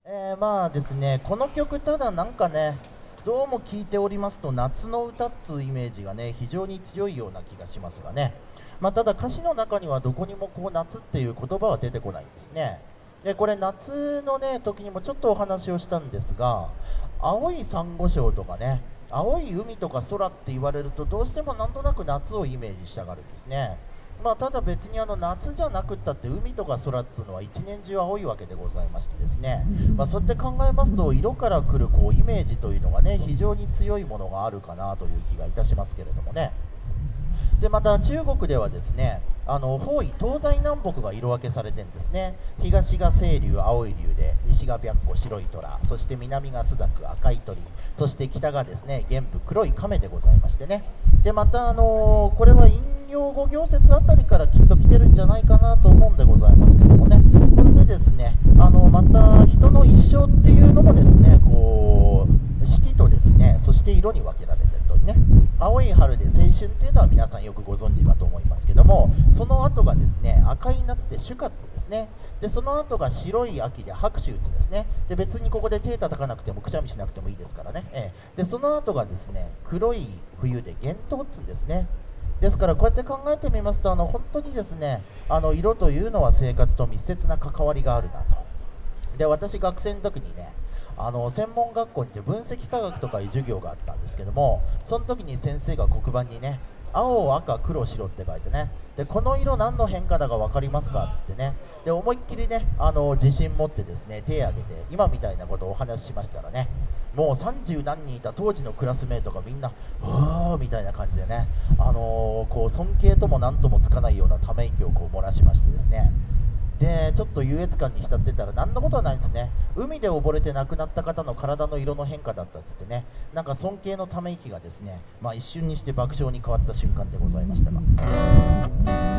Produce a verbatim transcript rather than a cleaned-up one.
えー、まあですね、この曲ただなんかね、どうも聴いておりますと夏の歌っつうイメージがね非常に強いような気がしますがね、まあ、ただ歌詞の中にはどこにもこう夏っていう言葉は出てこないんですね。でこれ夏のね時にもちょっとお話をしたんですが、青い珊瑚礁とかね、青い海とか空って言われるとどうしてもなんとなく夏をイメージしたがるんですね。まあ、ただ別にあの夏じゃなくったって海とか空っていうのは一年中青いわけでございましてですね、まあ、そうやって考えますと色から来るこうイメージというのがね非常に強いものがあるかなという気がいたしますけれどもね。でまた中国ではですね、あの方位東西南北が色分けされてるんですね。東が清流青い竜で、西が白虎白い虎、そして南が朱雀赤い鳥、そして北がですね玄武黒い亀でございましてね。でまた、あのーこれは陰陽五行説あたりからきっと来てるんじゃないかなと思うんでございますけどもね。ほんでですね、あのまた人の一生っていうのもですねこう四季とですね、そして色に分けられてるとね。青い春で青春っていうのは皆さんよくご存知かと思いますけども、その後がですね赤い夏で朱夏ですね。でその後が白い秋で白秋ですね。で別にここで手叩かなくてもくしゃみしなくてもいいですからね、ええ、でその後がですね黒い冬で幻冬っつうんですね。ですからこうやって考えてみますと、あの本当にですねあの色というのは生活と密接な関わりがあるなと。で私学生の時にね、あの専門学校にて分析科学とかいう授業があったんですけども、その時に先生が黒板にね青赤黒白って書いてね、でこの色何の変化だか分かりますかっつってね、で思いっきりねあの自信持ってですね手を挙げて今みたいなことをお話ししましたらね、もうさんじゅう何人いた当時のクラスメートがみんな「わー」みたいな感じでね、あのーこう尊敬とも何ともつかないようなため息をこう漏らしましてですね、でちょっと優越感に浸ってたら何のことはないんですね。海で溺れて亡くなった方の体の色の変化だったっつってね、なんか尊敬のため息がですね、まあ、一瞬にして爆笑に変わった瞬間でございましたが。